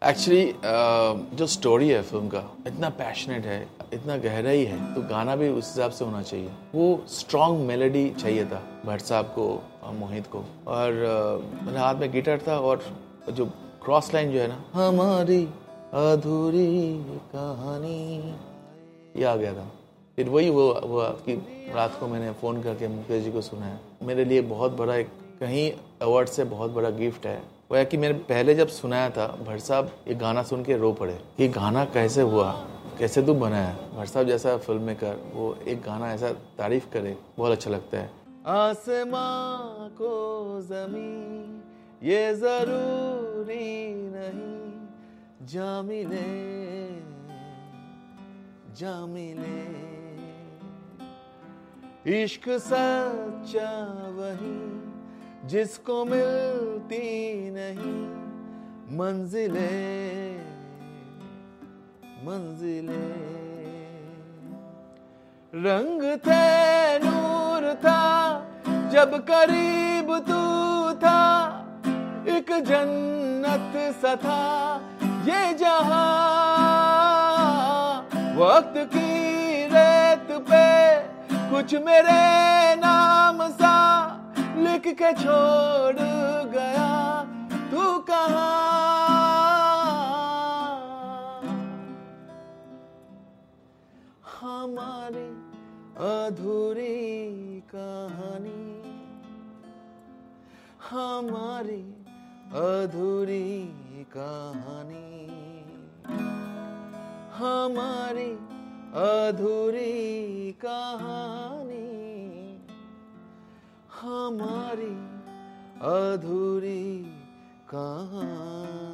Actually जो story है film का इतना पैशनेट है, इतना गहराई है, तो गाना भी उस हिसाब से होना चाहिए। वो स्ट्रॉन्ग मेलोडी चाहिए था भट्ट साहब को, मोहित को, और मेरे हाथ में गिटार था और जो क्रॉस लाइन जो है ना, हमारी अधूरी कहानी, ये आ गया था। फिर वही हुआ कि रात को मैंने फ़ोन करके मुकेश जी को सुनाया। मेरे लिए बहुत बड़ा एक कहीं अवार्ड से बहुत बड़ा गिफ्ट है वो है कि मैंने पहले जब सुनाया था भट्ट साहब ये गाना सुन के रो पड़े कि गाना कैसे हुआ, कैसे तू बनाया। भट्ट साहब जैसा फिल्म मेकर वो एक गाना ऐसा तारीफ करे, बहुत अच्छा लगता है। आसमां को ज़मीन ये ज़रूरी नहीं, जा मिले जा मिले, इश्क सच्चा वही जिसको मिलती नहीं मंजिले मंजिले। रंग थे नूर था जब करीब तू था, एक जन्नत सा था ये जहां, वक्त की रेत पे कुछ मेरे नाम सा लिख के छोड़ गया तू कहां। हमारी अधूरी कहानी, हमारी अधूरी कहानी, हमारी अधूरी कहानी, हमारी अधूरी कहानी।